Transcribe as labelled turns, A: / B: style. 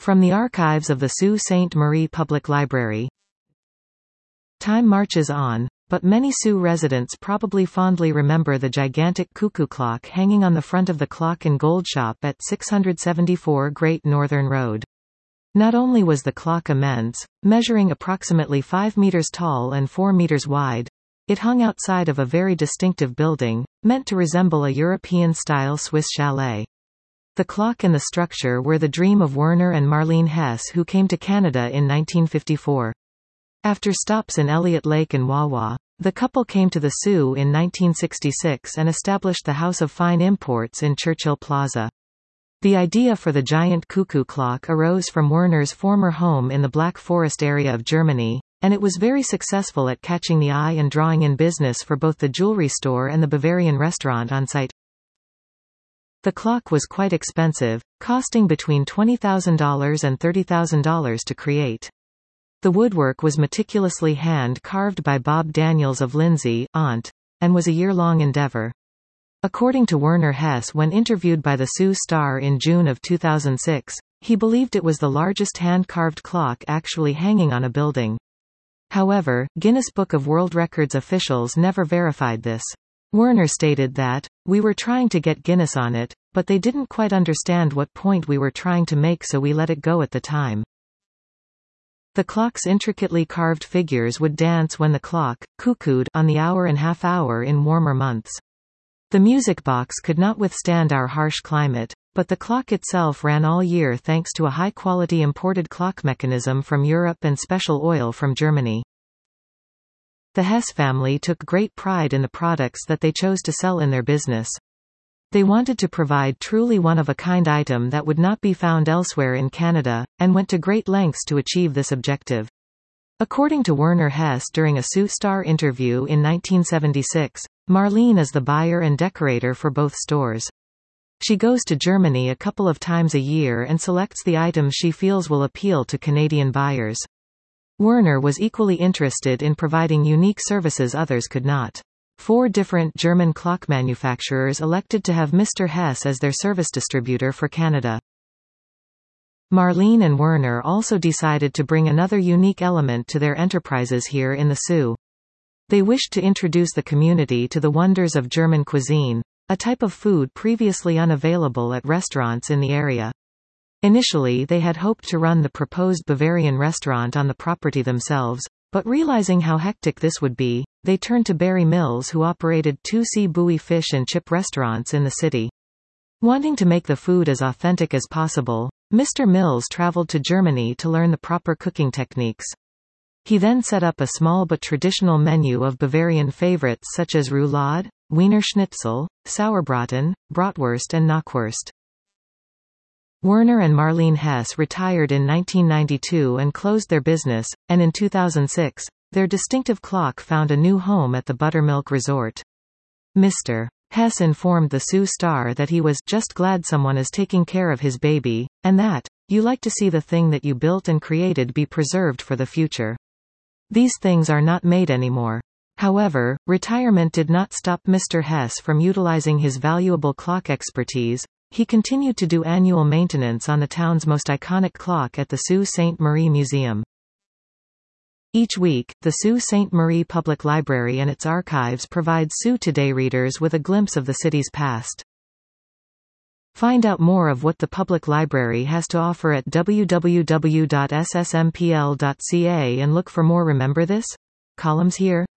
A: From the archives of the Sault Ste. Marie Public Library. Time marches on, but many Sault residents probably fondly remember the gigantic cuckoo clock hanging on the front of the Clock and Gold Shop at 674 Great Northern Road. Not only was the clock immense, measuring approximately 5 meters tall and 4 meters wide, it hung outside of a very distinctive building, meant to resemble a European-style Swiss chalet. The clock and the structure were the dream of Werner and Marlene Hess, who came to Canada in 1954. After stops in Elliott Lake and Wawa, the couple came to the Sault in 1966 and established the House of Fine Imports in Churchill Plaza. The idea for the giant cuckoo clock arose from Werner's former home in the Black Forest area of Germany, and it was very successful at catching the eye and drawing in business for both the jewelry store and the Bavarian restaurant on site. The clock was quite expensive, costing between $20,000 and $30,000 to create. The woodwork was meticulously hand-carved by Bob Daniels of Lindsay, Aunt, and was a year-long endeavor. According to Werner Hess when interviewed by the Sault Star in June of 2006, he believed it was the largest hand-carved clock actually hanging on a building. However, Guinness Book of World Records officials never verified this. Werner stated that, "We were trying to get Guinness on it, but they didn't quite understand what point we were trying to make, so we let it go at the time." The clock's intricately carved figures would dance when the clock, cuckooed, on the hour and half hour in warmer months. The music box could not withstand our harsh climate, but the clock itself ran all year thanks to a high-quality imported clock mechanism from Europe and special oil from Germany. The Hess family took great pride in the products that they chose to sell in their business. They wanted to provide truly one-of-a-kind item that would not be found elsewhere in Canada, and went to great lengths to achieve this objective. According to Werner Hess during a Sault Star interview in 1976, Marlene is the buyer and decorator for both stores. She goes to Germany a couple of times a year and selects the items she feels will appeal to Canadian buyers. Werner was equally interested in providing unique services others could not. 4 different German clock manufacturers elected to have Mr. Hess as their service distributor for Canada. Marlene and Werner also decided to bring another unique element to their enterprises here in the Sault. They wished to introduce the community to the wonders of German cuisine, a type of food previously unavailable at restaurants in the area. Initially they had hoped to run the proposed Bavarian restaurant on the property themselves, but realizing how hectic this would be, they turned to Barry Mills, who operated 2 Sea Buoy fish and chip restaurants in the city. Wanting to make the food as authentic as possible, Mr. Mills traveled to Germany to learn the proper cooking techniques. He then set up a small but traditional menu of Bavarian favorites such as roulade, Wiener Schnitzel, Sauerbraten, Bratwurst and Knockwurst. Werner and Marlene Hess retired in 1992 and closed their business, and in 2006, their distinctive clock found a new home at the Buttermilk Resort. Mr. Hess informed the Sault Star that he was just glad someone is taking care of his baby, and that, "You like to see the thing that you built and created be preserved for the future. These things are not made anymore." However, retirement did not stop Mr. Hess from utilizing his valuable clock expertise. He continued to do annual maintenance on the town's most iconic clock at the Sault Ste. Marie Museum. Each week, the Sault Ste. Marie Public Library and its archives provide Sault Today readers with a glimpse of the city's past. Find out more of what the public library has to offer at www.ssmpl.ca and look for more Remember This? Columns here.